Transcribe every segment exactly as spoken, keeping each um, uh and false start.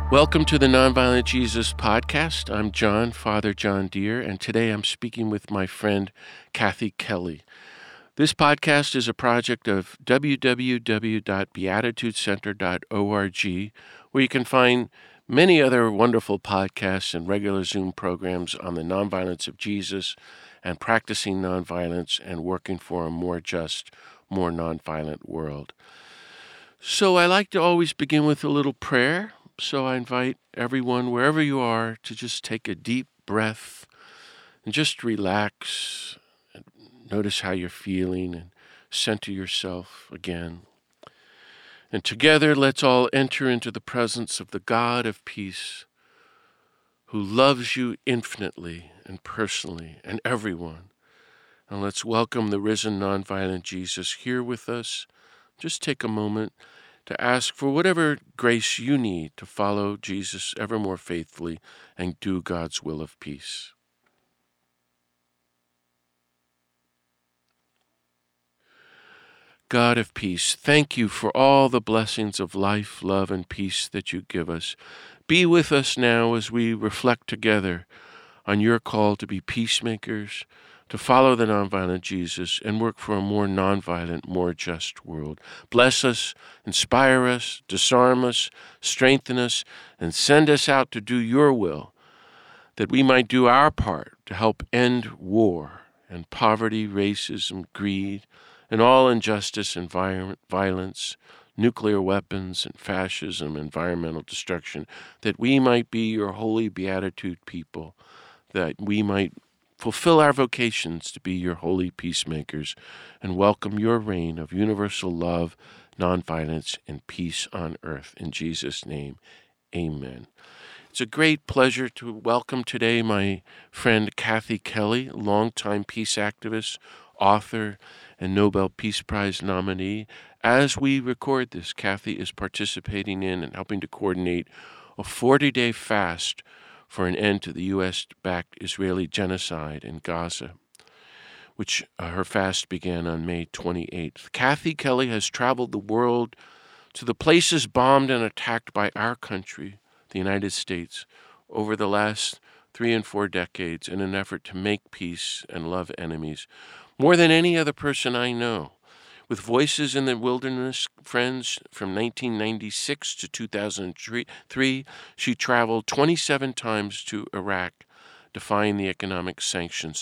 Welcome to the Nonviolent Jesus podcast. I'm John, Father John Deere, and today I'm speaking with my friend Kathy Kelly. This podcast is a project of w w w dot beatitude center dot org, where you can find many other wonderful podcasts and regular Zoom programs on the nonviolence of Jesus and practicing nonviolence and working for a more just, more nonviolent world. So I like to always begin with a little prayer. So I invite everyone, wherever you are, to just take a deep breath and just relax and notice how you're feeling and center yourself again. And together, let's all enter into the presence of the God of peace, who loves you infinitely and personally and everyone. And let's welcome the risen nonviolent Jesus here with us. Just take a moment to ask for whatever grace you need to follow Jesus ever more faithfully and do God's will of peace. God of peace, thank you for all the blessings of life, love, and peace that you give us. Be with us now as we reflect together on your call to be peacemakers, to follow the nonviolent Jesus, and work for a more nonviolent, more just world. Bless us, inspire us, disarm us, strengthen us, and send us out to do your will, that we might do our part to help end war and poverty, racism, greed, and all injustice and violence, nuclear weapons and fascism, environmental destruction, that we might be your holy beatitude people, that we might fulfill our vocations to be your holy peacemakers and welcome your reign of universal love, nonviolence, and peace on earth. In Jesus' name, amen. It's a great pleasure to welcome today my friend Kathy Kelly, longtime peace activist, author, and Nobel Peace Prize nominee. As we record this, Kathy is participating in and helping to coordinate a forty-day fast for an end to the U S-backed Israeli genocide in Gaza, which uh, her fast began on May twenty-eighth. Kathy Kelly has traveled the world to the places bombed and attacked by our country, the United States, over the last three and four decades in an effort to make peace and love enemies, more than any other person I know. With Voices in the Wilderness Friends from nineteen ninety-six to two thousand three, she traveled twenty-seven times to Iraq, defying the economic sanctions.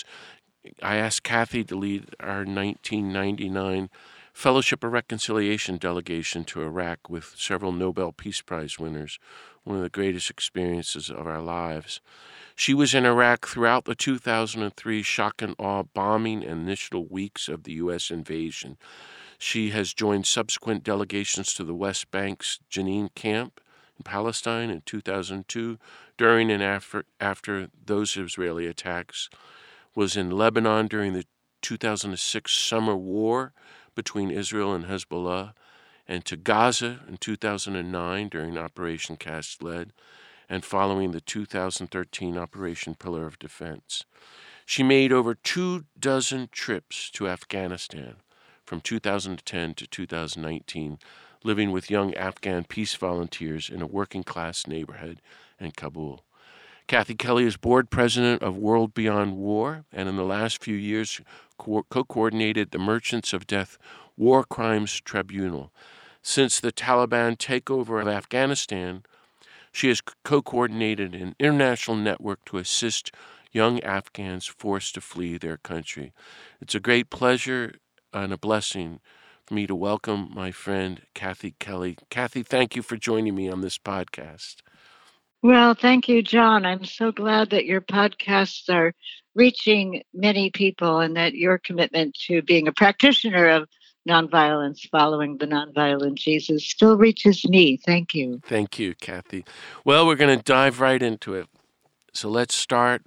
I asked Kathy to lead our nineteen ninety-nine Fellowship of Reconciliation delegation to Iraq with several Nobel Peace Prize winners, one of the greatest experiences of our lives. She was in Iraq throughout the two thousand three shock and awe bombing and initial weeks of the U S invasion. She has joined subsequent delegations to the West Bank's Jenin camp in Palestine in two thousand two, during and after, after those Israeli attacks, was in Lebanon during the two thousand six summer war between Israel and Hezbollah, and to Gaza in two thousand nine during Operation Cast Lead, and following the two thousand thirteen Operation Pillar of Defense. She made over two dozen trips to Afghanistan from two thousand ten to two thousand nineteen, living with young Afghan peace volunteers in a working-class neighborhood in Kabul. Kathy Kelly is board president of World Beyond War, and in the last few years co- co-coordinated the Merchants of Death War Crimes Tribunal. Since the Taliban takeover of Afghanistan, she has co-coordinated an international network to assist young Afghans forced to flee their country. It's a great pleasure and a blessing for me to welcome my friend Kathy Kelly. Kathy, thank you for joining me on this podcast. Well, thank you, John. I'm so glad that your podcasts are reaching many people and that your commitment to being a practitioner of nonviolence, following the nonviolent Jesus, still reaches me. Thank you. Thank you, Kathy. Well, we're going to dive right into it. So let's start.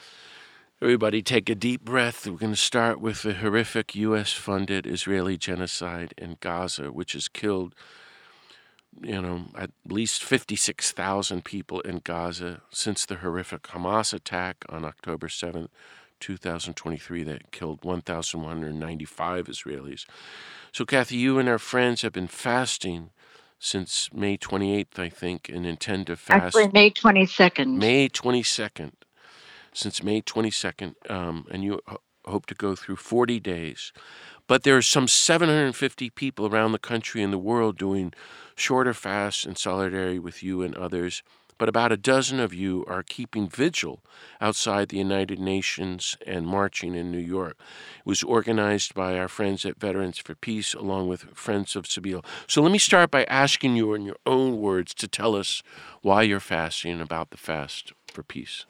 Everybody take a deep breath. We're going to start with the horrific U S-funded Israeli genocide in Gaza, which has killed, you know, at least fifty-six thousand people in Gaza since the horrific Hamas attack on October seventh, two thousand twenty-three that killed one thousand one hundred ninety-five Israelis. So, Kathy, you and our friends have been fasting since May twenty-eighth, I think, and intend to fast. Actually, May twenty-second. May twenty-second. Since May twenty-second, um, and you ho- hope to go through forty days. But there are some seven hundred fifty people around the country and the world doing shorter fasts in solidarity with you and others. But about a dozen of you are keeping vigil outside the United Nations and marching in New York. It was organized by our friends at Veterans for Peace, along with Friends of Sabeel. So let me start by asking you in your own words to tell us why you're fasting and about the fast for peace.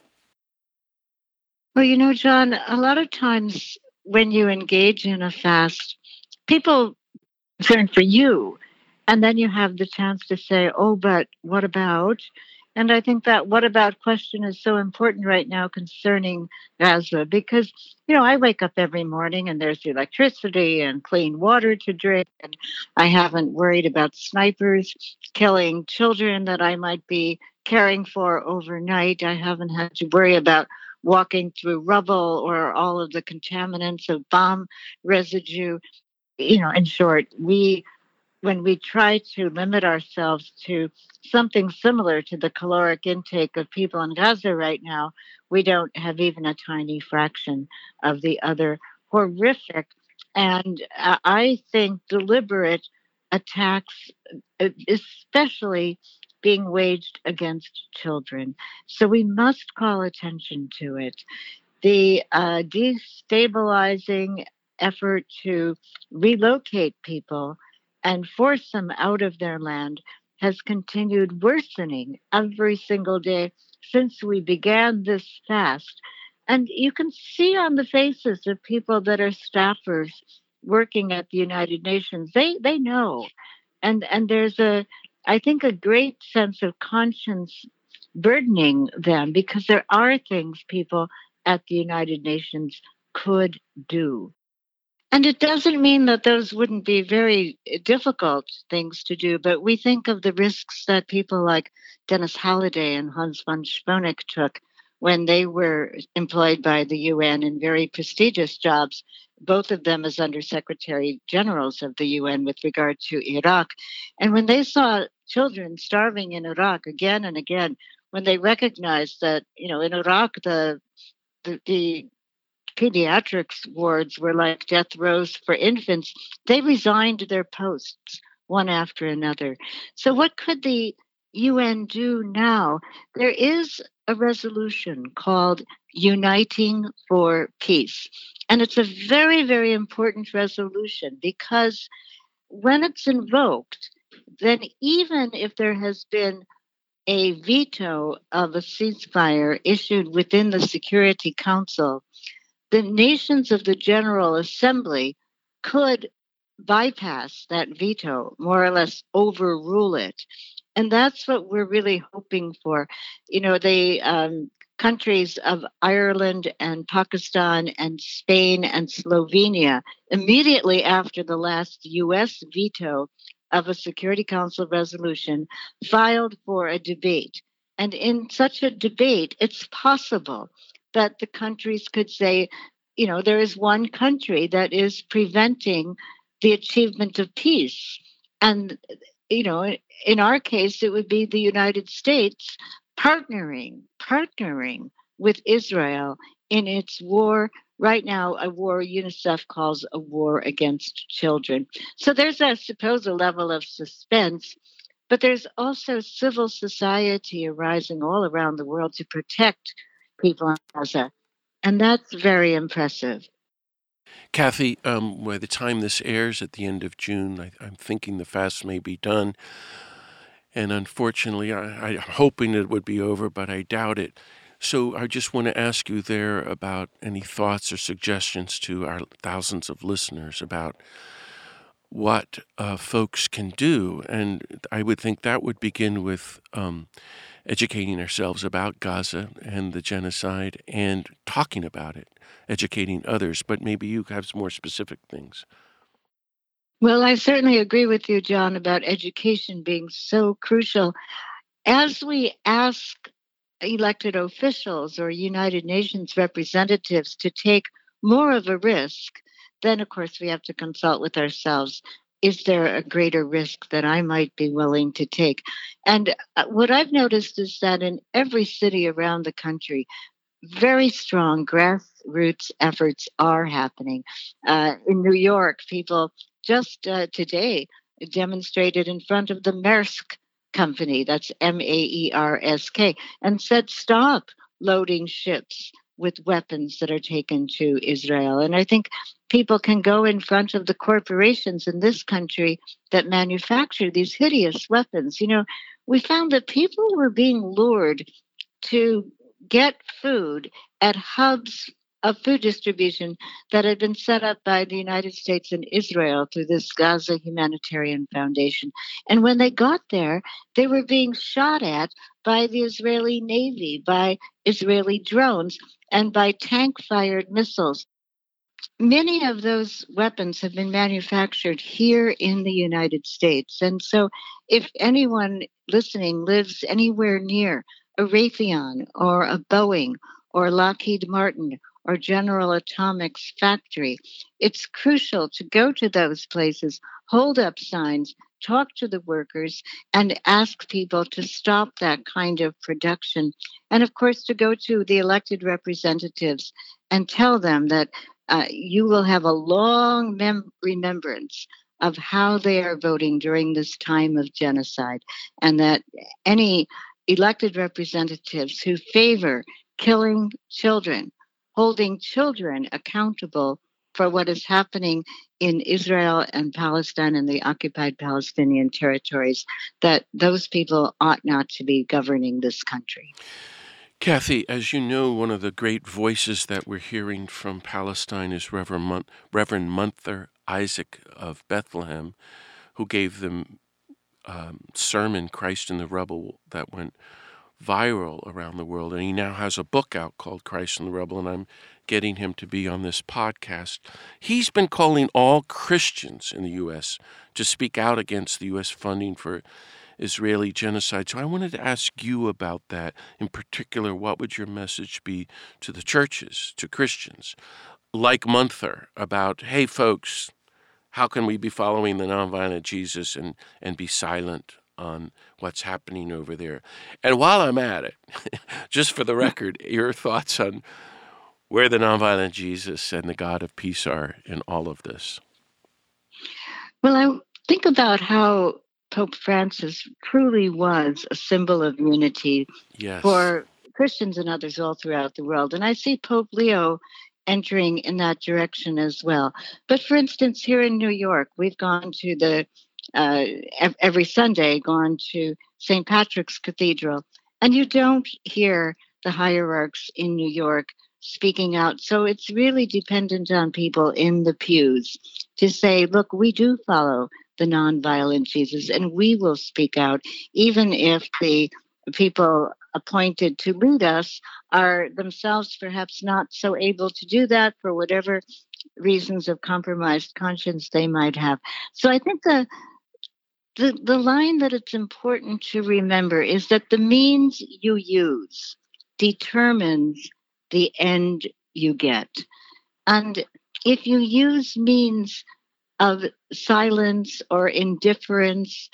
Well, you know, John, a lot of times when you engage in a fast, people turn for you. And then you have the chance to say, oh, but what about? And I think that what about question is so important right now concerning Gaza because, you know, I wake up every morning and there's electricity and clean water to drink. And I haven't worried about snipers killing children that I might be caring for overnight. I haven't had to worry about walking through rubble or all of the contaminants of bomb residue. You know, in short, we when we try to limit ourselves to something similar to the caloric intake of people in Gaza right now, we don't have even a tiny fraction of the other horrific and uh, I think deliberate attacks, uh, especially being waged against children. So we must call attention to it. The uh, destabilizing effort to relocate people and force them out of their land has continued worsening every single day since we began this fast. And you can see on the faces of people that are staffers working at the United Nations, they, they know. And, and there's a, I think, a great sense of conscience burdening them because there are things people at the United Nations could do. And it doesn't mean that those wouldn't be very difficult things to do, but we think of the risks that people like Dennis Halliday and Hans von Sponeck took when they were employed by the U N in very prestigious jobs, both of them as Undersecretary Generals of the U N with regard to Iraq. And when they saw children starving in Iraq again and again, when they recognized that, you know, in Iraq, the the, the pediatrics wards were like death rows for infants, they resigned their posts one after another. So, what could the U N do now? There is a resolution called Uniting for Peace. And it's a very, very important resolution because when it's invoked, then even if there has been a veto of a ceasefire issued within the Security Council, the nations of the General Assembly could bypass that veto, more or less overrule it. And that's what we're really hoping for. You know, the um, countries of Ireland and Pakistan and Spain and Slovenia, immediately after the last U S veto of a Security Council resolution, filed for a debate. And in such a debate, it's possible that the countries could say, you know, there is one country that is preventing the achievement of peace. And, you know, in our case, it would be the United States partnering, partnering with Israel in its war right now, a war UNICEF calls a war against children. So there's, I suppose, a level of suspense, but there's also civil society arising all around the world to protect people in Gaza. And that's very impressive. Kathy, um, by the time this airs at the end of June, I, I'm thinking the fast may be done. And unfortunately, I, I'm hoping it would be over, but I doubt it. So I just want to ask you there about any thoughts or suggestions to our thousands of listeners about what uh, folks can do. And I would think that would begin with um, educating ourselves about Gaza and the genocide and talking about it, educating others. But maybe you have some more specific things. Well, I certainly agree with you, John, about education being so crucial. As we ask elected officials or United Nations representatives to take more of a risk, then, of course, we have to consult with ourselves. is there a greater risk that I might be willing to take? And uh, what I've noticed is that in every city around the country, very strong grassroots efforts are happening. Uh, in New York, people just uh, today demonstrated in front of the Maersk company, that's M A E R S K, and said, stop loading ships with weapons that are taken to Israel. And I think people can go in front of the corporations in this country that manufacture these hideous weapons. You know, we found that people were being lured to get food at hubs of food distribution that had been set up by the United States and Israel through this Gaza Humanitarian Foundation. And when they got there, they were being shot at by the Israeli Navy, by Israeli drones, and by tank-fired missiles. Many of those weapons have been manufactured here in the United States. And so if anyone listening lives anywhere near a Raytheon or a Boeing or Lockheed Martin or General Atomics factory, it's crucial to go to those places, hold up signs, talk to the workers, and ask people to stop that kind of production. And of course, to go to the elected representatives and tell them that uh, you will have a long mem- remembrance of how they are voting during this time of genocide, and that any elected representatives who favor killing children, holding children accountable for what is happening in Israel and Palestine and the occupied Palestinian territories, that those people ought not to be governing this country. Kathy, as you know, one of the great voices that we're hearing from Palestine is Reverend, Mun- Reverend Munther Isaac of Bethlehem, who gave the um, sermon, Christ in the Rubble, that went viral around the world. And he now has a book out called Christ in the Rubble, and I'm getting him to be on this podcast. He's been calling all Christians in the U S to speak out against the U S funding for Israeli genocide. So I wanted to ask you about that. In particular, what would your message be to the churches, to Christians, like Munther, about, hey, folks, how can we be following the nonviolent Jesus and, and be silent on what's happening over there? And while I'm at it, just for the record, your thoughts on where the nonviolent Jesus and the God of peace are in all of this. Well, I think about how Pope Francis truly was a symbol of unity Yes. for Christians and others all throughout the world. And I see Pope Leo entering in that direction as well. But for instance, here in New York, we've gone to the, uh, every Sunday, gone to Saint Patrick's Cathedral, and you don't hear the hierarchs in New York speaking out. So it's really dependent on people in the pews to say, look, we do follow the nonviolent Jesus, and we will speak out, even if the people appointed to lead us are themselves perhaps not so able to do that for whatever reasons of compromised conscience they might have. So I think the the, the line that it's important to remember is that the means you use determines the end you get. And if you use means of silence or indifference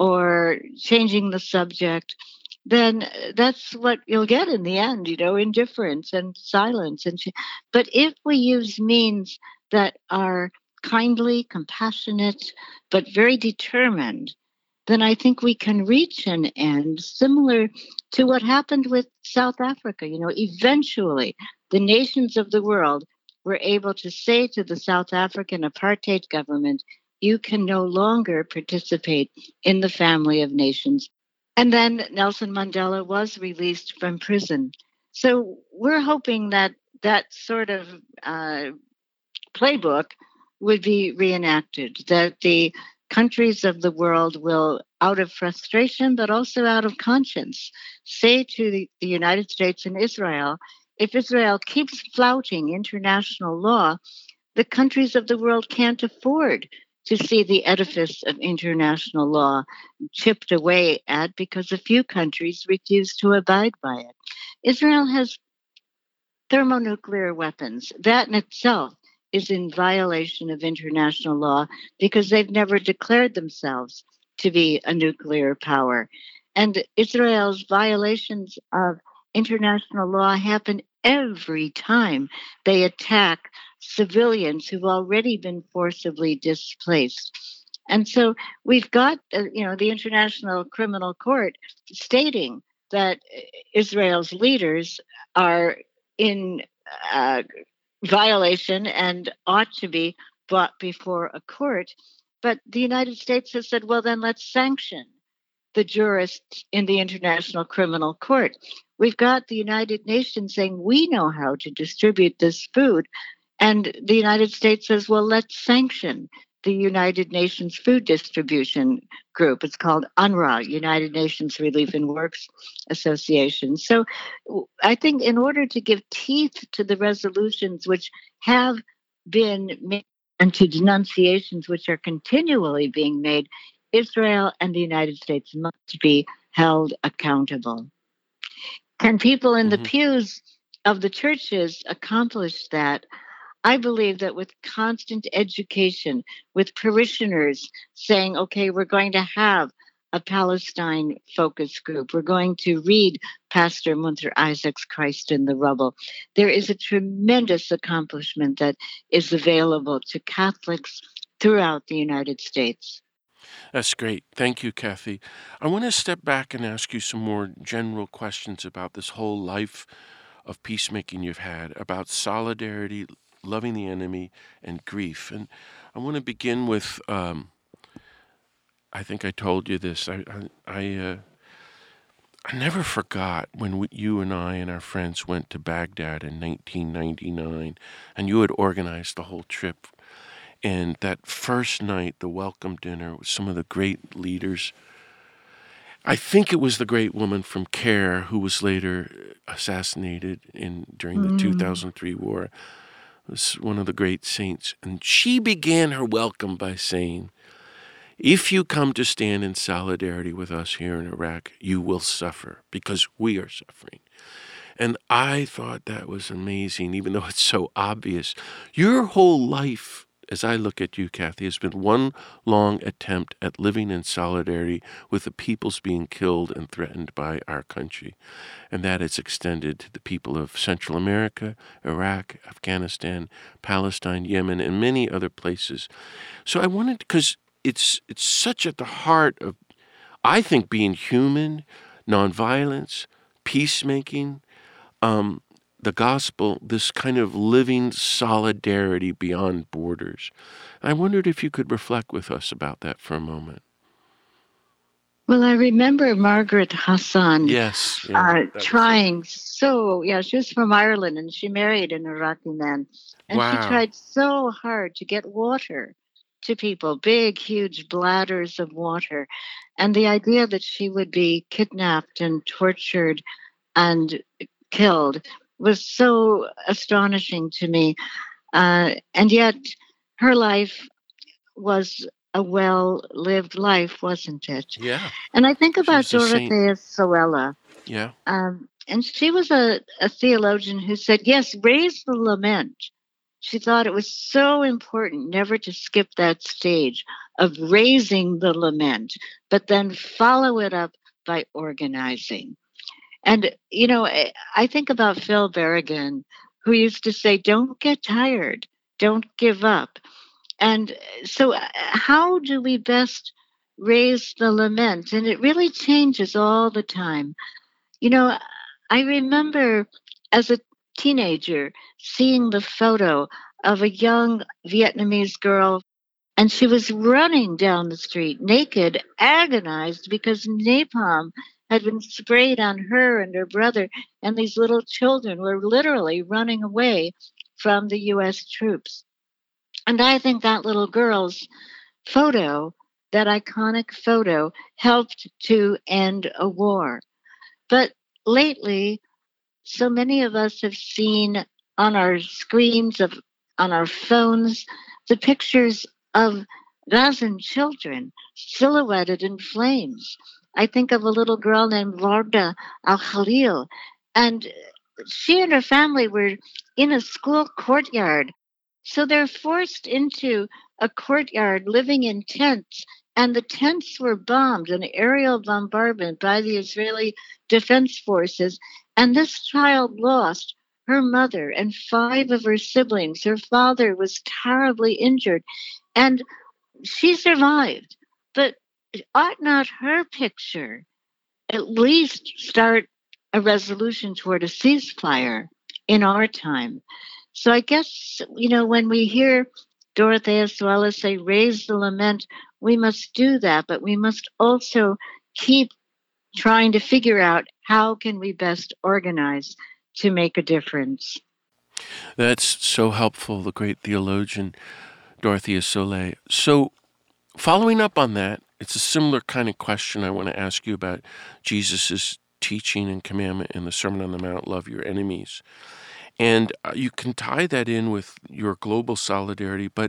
or changing the subject, then that's what you'll get in the end, you know, indifference and silence. And but if we use means that are kindly, compassionate, but very determined, then I think we can reach an end similar to what happened with South Africa. You know, eventually the nations of the world were able to say to the South African apartheid government, you can no longer participate in the family of nations. And then Nelson Mandela was released from prison. So we're hoping that that sort of uh, playbook would be reenacted, that the countries of the world will, out of frustration, but also out of conscience, say to the, the United States and Israel, if Israel keeps flouting international law, the countries of the world can't afford to see the edifice of international law chipped away at because a few countries refuse to abide by it. Israel has thermonuclear weapons. That in itself is in violation of international law because they've never declared themselves to be a nuclear power. And Israel's violations of international law happen every time they attack civilians who've already been forcibly displaced. And so we've got, uh, you know, the International Criminal Court stating that Israel's leaders are in uh, violation and ought to be brought before a court. But the United States has said, well, then let's sanction the jurists in the International Criminal Court. We've got the United Nations saying we know how to distribute this food. And the United States says, well, let's sanction the United Nations Food Distribution Group. It's called UNRWA, United Nations Relief and Works Association. So I think in order to give teeth to the resolutions which have been made and to denunciations which are continually being made, Israel and the United States must be held accountable. Can people in mm-hmm. the pews of the churches accomplish that? I believe that with constant education, with parishioners saying, okay, we're going to have a Palestine focus group. We're going to read Pastor Munther Isaac's Christ in the Rubble. There is a tremendous accomplishment that is available to Catholics throughout the United States. That's great. Thank you, Kathy. I want to step back and ask you some more general questions about this whole life of peacemaking you've had, about solidarity, loving the enemy, and grief. And I want to begin with, um, I think I told you this, I I, I, uh, I never forgot when we, you and I and our friends went to Baghdad in nineteen ninety-nine, and you had organized the whole trip. And that first night, the welcome dinner with some of the great leaders. I think it was the great woman from CARE who was later assassinated in during the mm. two thousand three war. Was one of the great saints. And she began her welcome by saying, if you come to stand in solidarity with us here in Iraq, you will suffer because we are suffering. And I thought that was amazing, even though it's so obvious. Your whole life, as I look at you, Kathy, has been one long attempt at living in solidarity with the peoples being killed and threatened by our country. And that is extended to the people of Central America, Iraq, Afghanistan, Palestine, Yemen, and many other places. So I wanted, because it's it's such at the heart of, I think, being human, nonviolence, peacemaking, um, the gospel, this kind of living solidarity beyond borders. I wondered if you could reflect with us about that for a moment. Well, I remember Margaret Hassan yes, yeah, uh, trying so, yeah, she was from Ireland and she married an Iraqi man. And wow. she tried so hard to get water to people, big, huge bladders of water. And the idea that she would be kidnapped and tortured and killed was so astonishing to me. Uh, and yet her life was a well-lived life, wasn't it? Yeah. And I think about Dorothea Soella. Yeah. Um, and she was a, a theologian who said, yes, raise the lament. She thought it was so important never to skip that stage of raising the lament, but then follow it up by organizing. And, you know, I think about Phil Berrigan, who used to say, don't get tired, don't give up. And so how do we best raise the lament? And it really changes all the time. You know, I remember as a teenager seeing the photo of a young Vietnamese girl, and she was running down the street naked, agonized because napalm had been sprayed on her and her brother, and these little children were literally running away from the U S troops. And I think that little girl's photo, that iconic photo, helped to end a war. But lately, so many of us have seen on our screens, of on our phones, the pictures of Gazan children silhouetted in flames. I think of a little girl named Varda Al-Khalil, and she and her family were in a school courtyard So they're forced into a courtyard living in tents, and the tents were bombed, an aerial bombardment by the Israeli Defense Forces. And this child lost her mother and five of her siblings. Her father was terribly injured, and she survived. But ought not her picture at least start a resolution toward a ceasefire in our time? So I guess, you know, when we hear Dorothea Suella say, raise the lament, we must do that, but we must also keep trying to figure out how can we best organize to make a difference. That's so helpful, the great theologian Dorothea Soule. So following up on that, it's a similar kind of question I want to ask you about Jesus' teaching and commandment in the Sermon on the Mount, love your enemies. And uh, you can tie that in with your global solidarity. But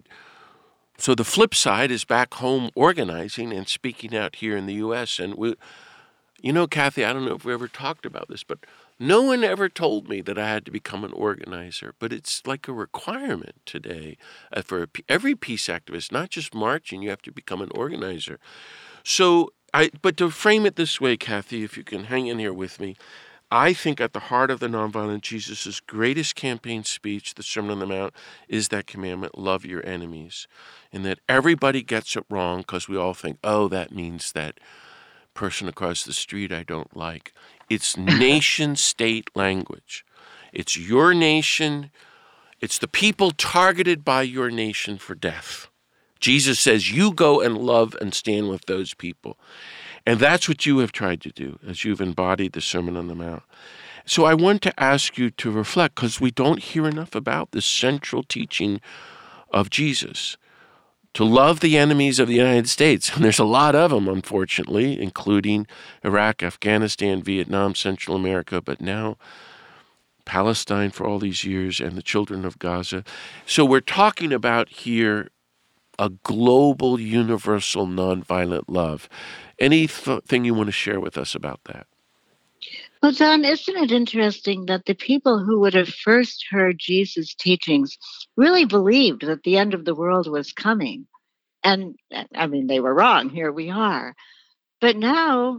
so the flip side is back home organizing and speaking out here in the U S. And, we, you know, Kathy, I don't know if we ever talked about this, but no one ever told me that I had to become an organizer. But it's like a requirement today uh, for every peace activist, not just marching, you have to become an organizer. So, I, but to frame it this way, Kathy, if you can hang in here with me, I think at the heart of the nonviolent Jesus' greatest campaign speech, the Sermon on the Mount, is that commandment, love your enemies. And that everybody gets it wrong because we all think, oh, that means that person across the street I don't like. It's nation-state language. It's your nation. It's the people targeted by your nation for death. Jesus says, you go and love and stand with those people. And that's what you have tried to do as you've embodied the Sermon on the Mount. So I want to ask you to reflect, because we don't hear enough about this central teaching of Jesus, to love the enemies of the United States. And there's a lot of them, unfortunately, including Iraq, Afghanistan, Vietnam, Central America, but now Palestine for all these years and the children of Gaza. So we're talking about here a global, universal, nonviolent love. Anything you want to share with us about that? Well, John, isn't it interesting that the people who would have first heard Jesus' teachings really believed that the end of the world was coming? And I mean, they were wrong. Here we are. But now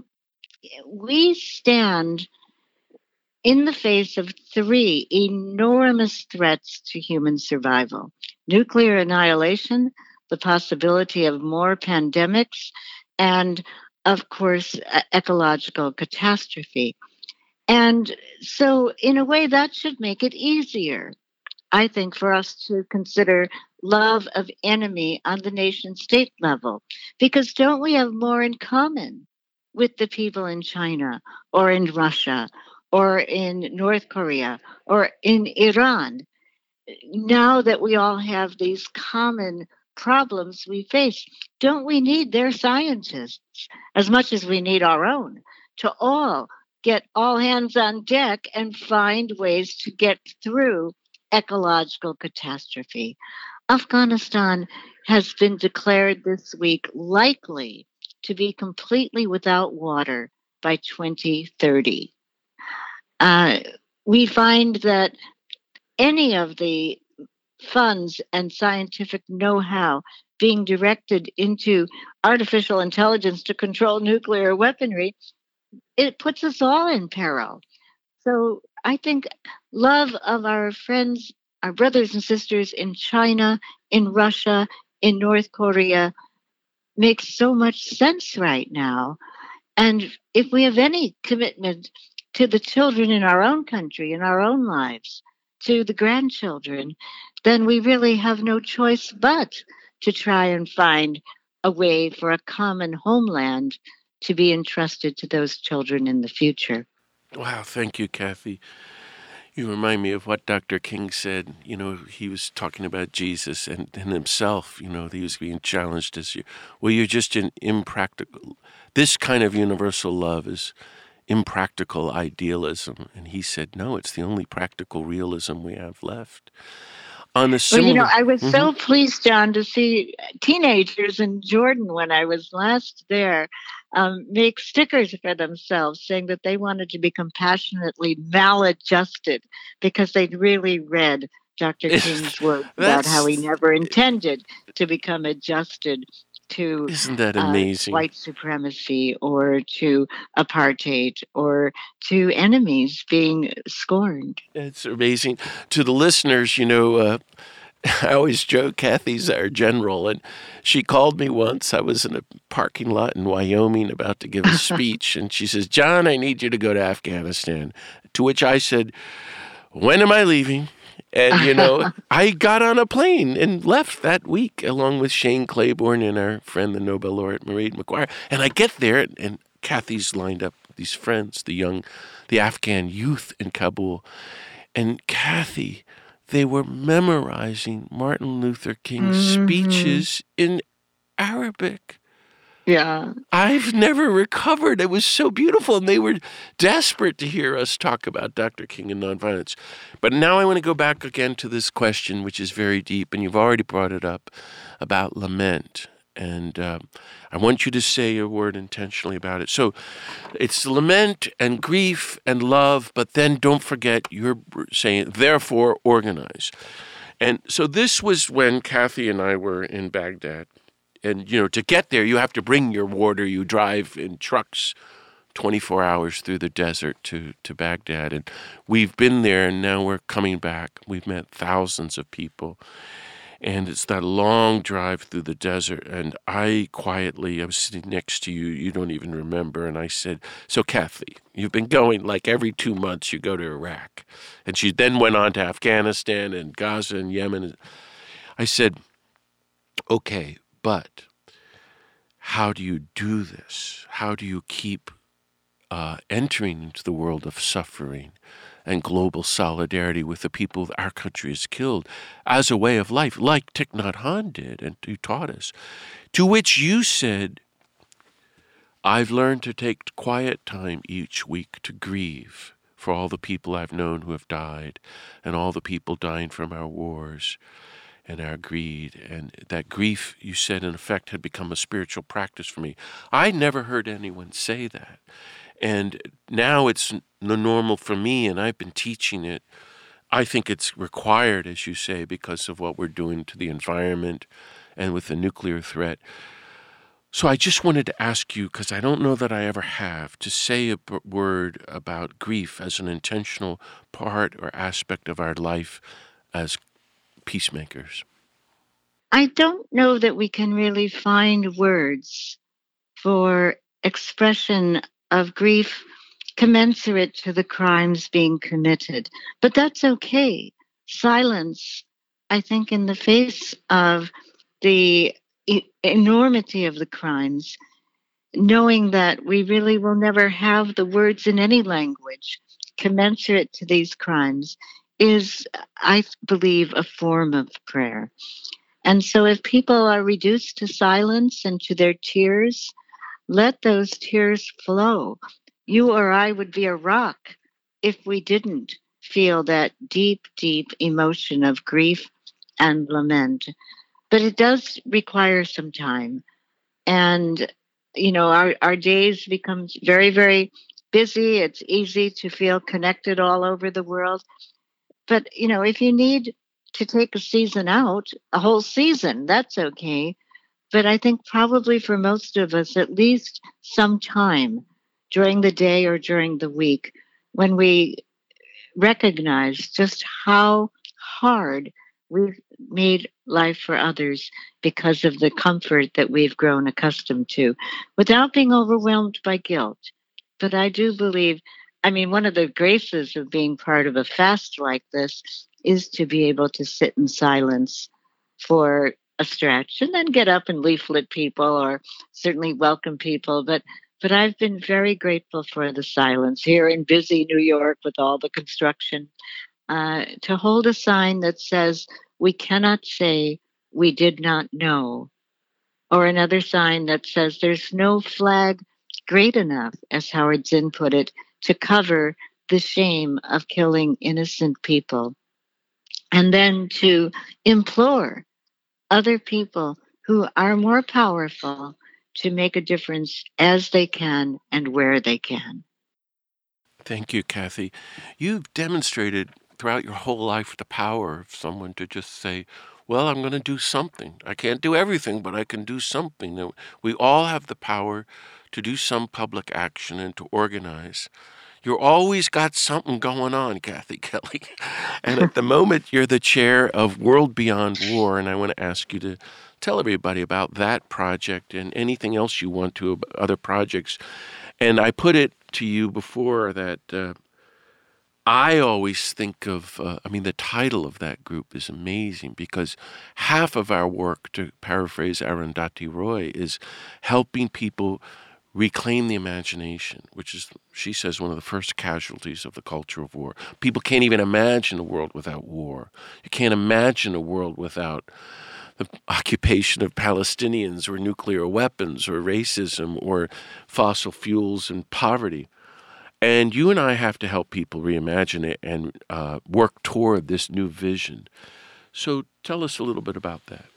we stand in the face of three enormous threats to human survival: nuclear annihilation, the possibility of more pandemics, and, of course, ecological catastrophe. And so, in a way, that should make it easier, I think, for us to consider love of enemy on the nation state level. Because don't we have more in common with the people in China or in Russia or in North Korea or in Iran? Now that we all have these common problems we face, don't we need their scientists as much as we need our own to all get all hands on deck and find ways to get through ecological catastrophe? Afghanistan has been declared this week likely to be completely without water by twenty thirty. Uh, we find that any of the funds and scientific know-how being directed into artificial intelligence to control nuclear weaponry, it puts us all in peril. So I think love of our friends, our brothers and sisters in China, in Russia, in North Korea makes so much sense right now. And if we have any commitment to the children in our own country, in our own lives, to the grandchildren, then we really have no choice but to try and find a way for a common homeland to be entrusted to those children in the future. Wow, thank you, Kathy. You remind me of what Doctor King said. You know, he was talking about Jesus and, and himself, you know, he was being challenged as you, well, you're just an impractical, this kind of universal love is impractical idealism. And he said, no, it's the only practical realism we have left. On a similar, well, you know, I was mm-hmm. so pleased, John, to see teenagers in Jordan when I was last there um, make stickers for themselves saying that they wanted to be compassionately maladjusted because they'd really read Doctor King's words about how he never intended to become adjusted to Isn't that uh, amazing? white supremacy or to apartheid or to enemies being scorned. It's amazing. To the listeners, you know, uh, I always joke, Kathy's our general, and she called me once. I was in a parking lot in Wyoming about to give a speech, and she says, John, I need you to go to Afghanistan. To which I said, when am I leaving? And, you know, I got on a plane and left that week along with Shane Claiborne and our friend, the Nobel laureate Mairead McGuire. And I get there, and Kathy's lined up these friends, the young, the Afghan youth in Kabul. And Kathy, they were memorizing Martin Luther King's mm-hmm. speeches in Arabic. Yeah. I've never recovered. It was so beautiful. And they were desperate to hear us talk about Doctor King and nonviolence. But now I want to go back again to this question, which is very deep, and you've already brought it up, about lament. And um, I want you to say a word intentionally about it. So it's lament and grief and love, but then don't forget, you're saying, therefore, organize. And so this was when Kathy and I were in Baghdad. And, you know, to get there, you have to bring your water. You drive in trucks twenty-four hours through the desert to, to Baghdad. And we've been there, and now we're coming back. We've met thousands of people. And it's that long drive through the desert. And I quietly, I was sitting next to you, you don't even remember. And I said, so Kathy, you've been going like every two months you go to Iraq. And she then went on to Afghanistan and Gaza and Yemen. I said, okay, but how do you do this? How do you keep uh, entering into the world of suffering and global solidarity with the people our country has killed as a way of life, like Thich Nhat Hanh did and who taught us? To which you said, I've learned to take quiet time each week to grieve for all the people I've known who have died and all the people dying from our wars and our greed. And that grief, you said, in effect, had become a spiritual practice for me. I never heard anyone say that. And now it's the normal for me, and I've been teaching it. I think it's required, as you say, because of what we're doing to the environment and with the nuclear threat. So I just wanted to ask you, because I don't know that I ever have, to say a b- word about grief as an intentional part or aspect of our life as peacemakers. I don't know that we can really find words for expression of grief commensurate to the crimes being committed, but that's okay. Silence, I think, in the face of the e- enormity of the crimes, knowing that we really will never have the words in any language commensurate to these crimes, is, I believe, a form of prayer. And so if people are reduced to silence and to their tears, let those tears flow. You or I would be a rock if we didn't feel that deep, deep emotion of grief and lament. But it does require some time. And, you know, our, our days become very, very busy. It's easy to feel connected all over the world. But, you know, if you need to take a season out, a whole season, that's okay. But I think probably for most of us, at least some time during the day or during the week, when we recognize just how hard we've made life for others because of the comfort that we've grown accustomed to, without being overwhelmed by guilt. But I do believe, I mean, one of the graces of being part of a fast like this is to be able to sit in silence for a stretch and then get up and leaflet people or certainly welcome people. But but I've been very grateful for the silence here in busy New York with all the construction, uh, to hold a sign that says, we cannot say we did not know, or another sign that says there's no flag great enough, as Howard Zinn put it, to cover the shame of killing innocent people. And then to implore other people who are more powerful to make a difference as they can and where they can. Thank you, Kathy. You've demonstrated throughout your whole life the power of someone to just say, well, I'm going to do something. I can't do everything, but I can do something. Now, we all have the power to do some public action and to organize. You're always got something going on, Kathy Kelly. And at the moment, you're the chair of World Beyond War, and I want to ask you to tell everybody about that project and anything else you want to about other projects. And I put it to you before that uh, I always think of, uh, I mean, the title of that group is amazing because half of our work, to paraphrase Arundhati Roy, is helping people reclaim the imagination, which is, she says, one of the first casualties of the culture of war. People can't even imagine a world without war. You can't imagine a world without the occupation of Palestinians or nuclear weapons or racism or fossil fuels and poverty. And you and I have to help people reimagine it and uh, work toward this new vision. So tell us a little bit about that.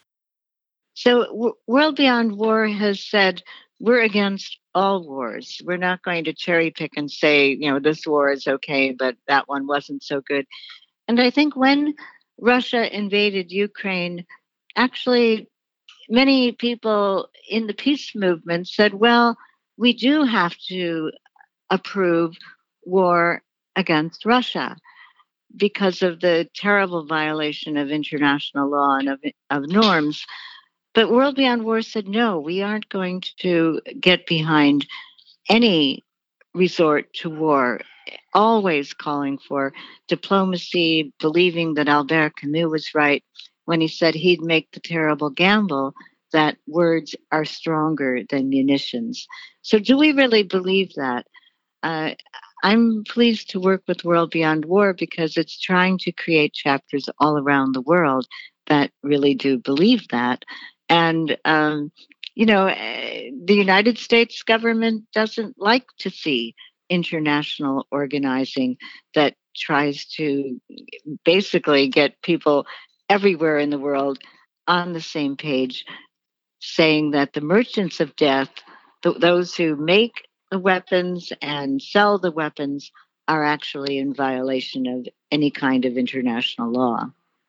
So w- World Beyond War has said we're against all wars. We're not going to cherry pick and say, you know, this war is okay, but that one wasn't so good. And I think when Russia invaded Ukraine, actually many people in the peace movement said, well, we do have to approve war against Russia because of the terrible violation of international law and of, of norms. But World Beyond War said, no, we aren't going to get behind any resort to war, always calling for diplomacy, believing that Albert Camus was right when he said he'd make the terrible gamble that words are stronger than munitions. So do we really believe that? Uh, I'm pleased to work with World Beyond War because it's trying to create chapters all around the world that really do believe that. And, um, you know, uh, the United States government doesn't like to see international organizing that tries to basically get people everywhere in the world on the same page, saying that the merchants of death, th- those who make the weapons and sell the weapons, are actually in violation of any kind of international law.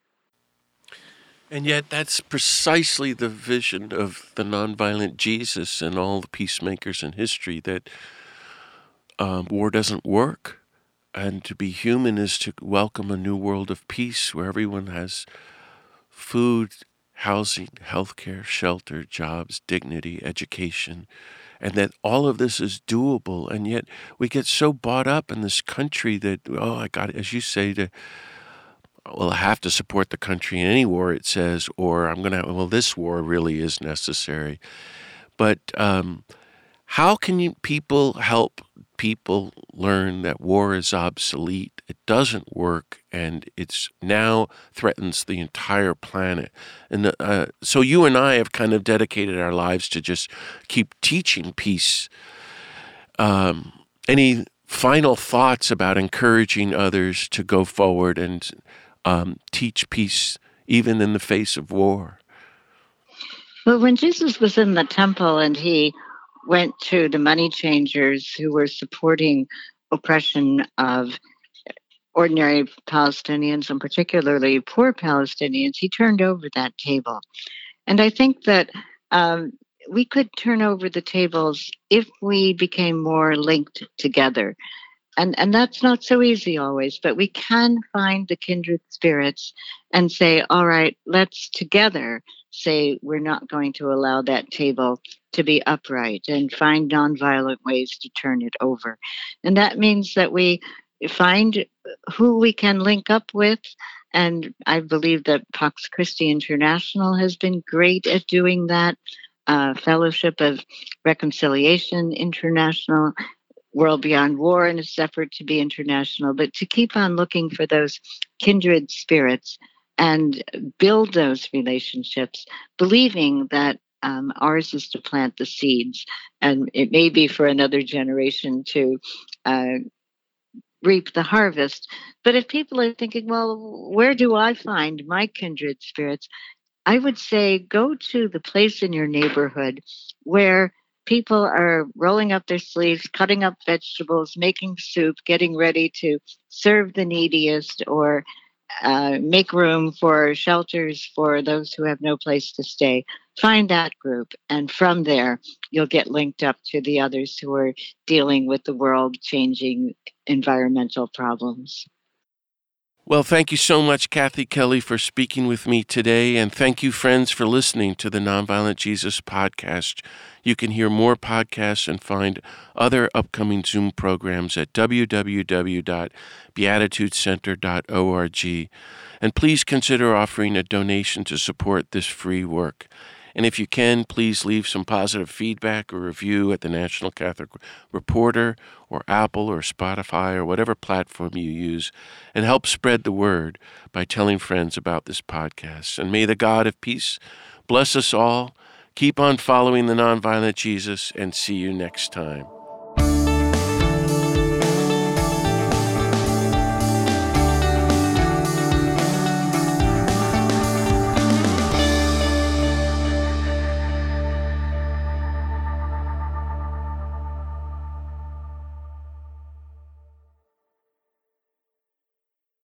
And yet that's precisely the vision of the nonviolent Jesus and all the peacemakers in history, that um, war doesn't work. And to be human is to welcome a new world of peace where everyone has food, housing, healthcare, shelter, jobs, dignity, education, and that all of this is doable. And yet we get so bought up in this country that, oh, I got, as you say, to well, I have to support the country in any war, it says, or I'm going to, well, this war really is necessary. But um, how can you, people help people learn that war is obsolete, it doesn't work, and it's now threatens the entire planet? And uh, so you and I have kind of dedicated our lives to just keep teaching peace. Um, any final thoughts about encouraging others to go forward and Um, teach peace even in the face of war? Well, when Jesus was in the temple and he went to the money changers who were supporting oppression of ordinary Palestinians and particularly poor Palestinians, he turned over that table. And I think that um, we could turn over the tables if we became more linked together. And, and that's not so easy always, but we can find the kindred spirits and say, all right, let's together say we're not going to allow that table to be upright, and find nonviolent ways to turn it over. And that means that we find who we can link up with. And I believe that Pax Christi International has been great at doing that. Uh, Fellowship of Reconciliation International, World Beyond War in its effort to be international, but to keep on looking for those kindred spirits and build those relationships, believing that um, ours is to plant the seeds, and it may be for another generation to uh, reap the harvest. But if people are thinking, well, where do I find my kindred spirits? I would say go to the place in your neighborhood where people are rolling up their sleeves, cutting up vegetables, making soup, getting ready to serve the neediest or uh, make room for shelters for those who have no place to stay. Find that group, and from there, you'll get linked up to the others who are dealing with the world changing environmental problems. Well, thank you so much, Kathy Kelly, for speaking with me today. And thank you, friends, for listening to the Nonviolent Jesus podcast. You can hear more podcasts and find other upcoming Zoom programs at w w w dot beatitude center dot org. And please consider offering a donation to support this free work. And if you can, please leave some positive feedback or review at the National Catholic Reporter or Apple or Spotify or whatever platform you use, and help spread the word by telling friends about this podcast. And may the God of peace bless us all. Keep on following the Nonviolent Jesus, and see you next time.